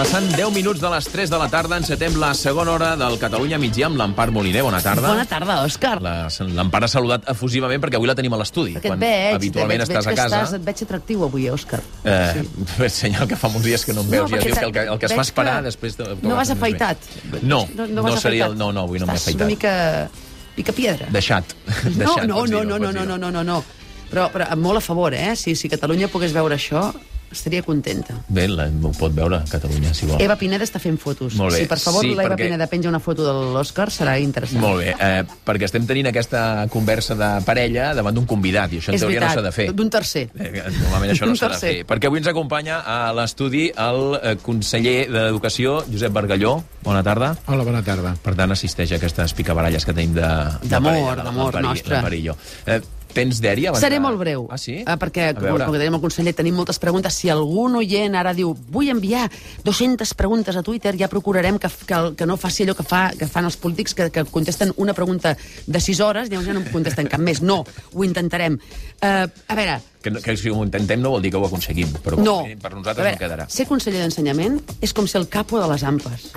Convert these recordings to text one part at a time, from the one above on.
Passant 10 minuts de les 3 de la tarda, encetem la segona hora del Catalunya Migdia amb l'Empar Moliner. Bona tarda. Bona tarda, Òscar. L'Empar ha saludat efusivament perquè avui la tenim a l'estudi. Quan habitualment estàs a casa. Et veig atractiu avui, Òscar. Senyal que fa molts dies que no em veus. Ja es diu que el que es fa esperar després... No vas afaitat? No, avui no m'he afaitat. Estàs una mica piedra. Deixat. No. Però molt a favor, eh? Si Catalunya pogués veure això... estaria contenta. Bé, ho pot veure Catalunya, si vol. Eva Pineda està fent fotos. Molt bé. Si per favor l'Eva Pineda penja una foto de l'Òscar, serà interessant. Molt bé, perquè estem tenint aquesta conversa de parella davant d'un convidat, i això en teoria no s'ha de fer. D'un tercer. Normalment això no s'ha de fer. Perquè avui ens acompanya a l'estudi el conseller d'Educació, Josep Bargalló. Bona tarda. Hola, bona tarda. Per tant, assisteix a aquestes picabaralles que tenim d'amor nostre. Tens dèri? Seré molt breu. Ah, sí? Perquè, com que tenim el conseller, tenim moltes preguntes. Si algun oient ara diu vull enviar 200 preguntes a Twitter, ja procurarem que no faci allò que fan els polítics, que contesten una pregunta de 6 hores, llavors ja no en contesten cap més. No, ho intentarem. A veure... Que si ho intentem no vol dir que ho aconseguim, però no. Per nosaltres no quedarà. Ser conseller d'Ensenyament és com ser el capo de les ampes.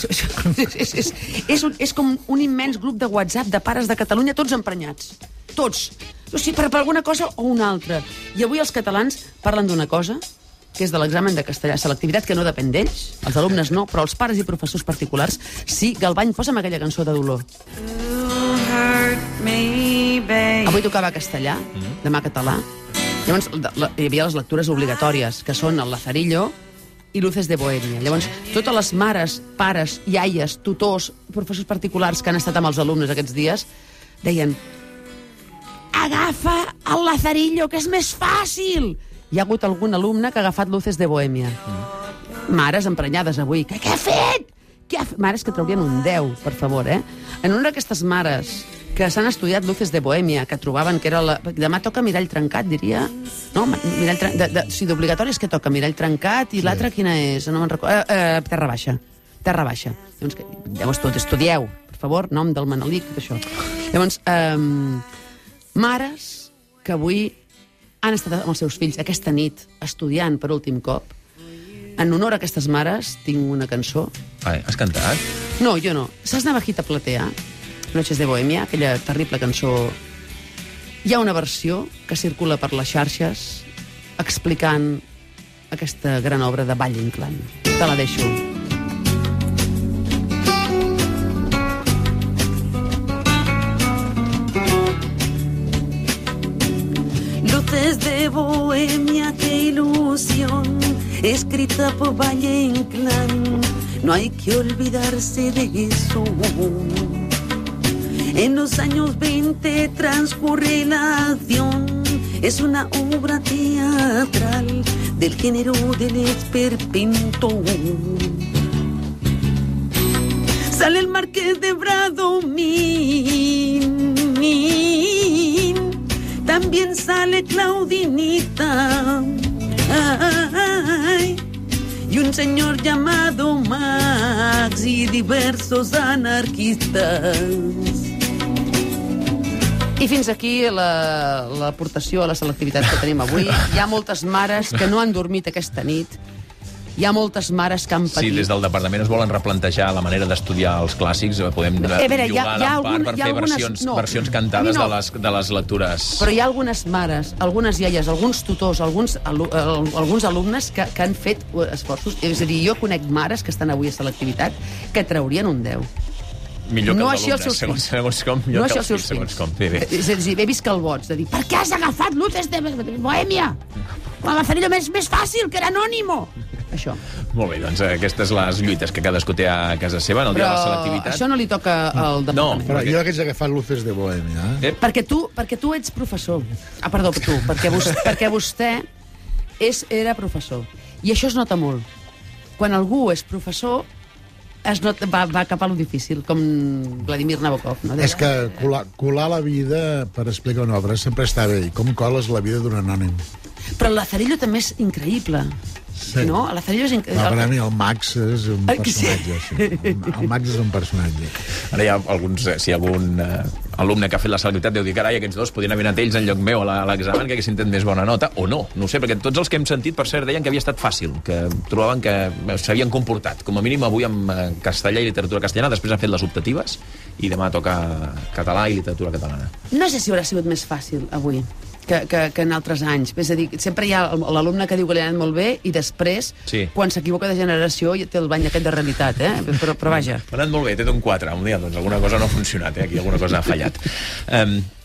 És com un immens grup de WhatsApp de pares de Catalunya, tots emprenyats. Tots. O sigui, per alguna cosa o una altra. I avui els catalans parlen d'una cosa, que és de l'examen de castellà, selectivitat, que no depèn d'ells, els alumnes no, però els pares i professors particulars sí. Galvany, posa'm aquella cançó de dolor. Avui tocava castellà, demà català. Llavors hi havia les lectures obligatòries, que són el Lazarillo i Luces de Bohemia. Llavors, totes les mares, pares, iaies, tutors, professors particulars que han estat amb els alumnes aquests dies, deien: agafa el Lazarillo, que és més fàcil! Hi ha hagut algun alumne que ha agafat Luces de Bohemia. Mares emprenyades avui. Què ha fet? Mares que traurien un 10, per favor, eh? En una d'aquestes mares que s'han estudiat Luces de Bohemia, que trobaven que era demà toca mirall trencat, diria. No, mirall trencat... Sí, d'obligatori és que toca mirall trencat, i l'altra quina és? No me'n recordo. Terra baixa. Terra baixa. Llavors tot estudieu, per favor, nom del Manelic, tot això. Llavors, mares que avui han estat amb els seus fills aquesta nit estudiant per últim cop. En honor a aquestes mares tinc una cançó. Has cantat? No, jo no. Saps Navajita Platea? Noches de Bohemia, aquella terrible cançó. Hi ha una versió que circula per les xarxes explicant aquesta gran obra de Valle Inclán. Te la deixo. Luces de Bohemia, qué ilusión, escrita por Valle Inclán. No hay que olvidarse de eso. En los años 20 transcurre la acción. Es una obra teatral del género del esperpento. Sale el Marqués de Bradomín. También sale Claudinita. Y un señor llamado Max y diversos anarquistas. I fins aquí l'aportació a la selectivitat que tenim avui. Hi ha moltes mares que no han dormit aquesta nit. Hi ha moltes mares que han patit. Sí, des del departament es volen replantejar la manera d'estudiar els clàssics. Podem jugar a l'Empar per fer versions cantades de les lectures. Però hi ha algunes mares, algunes iaies, alguns tutors, alguns alumnes que han fet esforços. És a dir, jo conec mares que estan avui a selectivitat que traurien un 10. Millor que no els alumnes, segons com. No així els seus fills. És a dir, he vist calvots de dir: per què has agafat Luces de Bohemia? El Lazarillo més fàcil, que era anònimo. Això. Molt bé, doncs aquestes les lluites que cadascú té a casa seva en el dia de la selectivitat. Però això no li toca al departament. No, però jo hagués agafat Luces de Bohemia. Perquè tu ets professor. Perdó, tu, perquè vostè era professor. I això es nota molt. Quan algú és professor, va cap a lo difícil, com Vladimir Nabokov. No? És que colar la vida per explicar una obra sempre està bé. I com coles la vida d'un anònim? Però el Lazarillo també és increïble. Sí. No? A Lazarillo és... No, per a mi el Max és un personatge. Sí. El Max és un personatge. Ara hi ha alguns... Si hi ha algun alumne que ha fet la selectivitat deu dir, carai, aquests dos podien haver anat ells en lloc meu a l'examen, que haguessin tret més bona nota, o no. No ho sé, perquè tots els que hem sentit, per cert, deien que havia estat fàcil, que trobaven que s'havien comportat. Com a mínim avui amb castellà i literatura castellana, després han fet les optatives, i demà toca català i literatura catalana. No sé si haurà sigut més fàcil avui que en altres anys. És a dir, sempre hi ha l'alumne que diu que li ha anat molt bé i després, quan s'equivoca de generació, té el bany aquest de realitat, però vaja. Ha anat molt bé, té un 4. Un dia, doncs alguna cosa no ha funcionat, aquí alguna cosa ha fallat.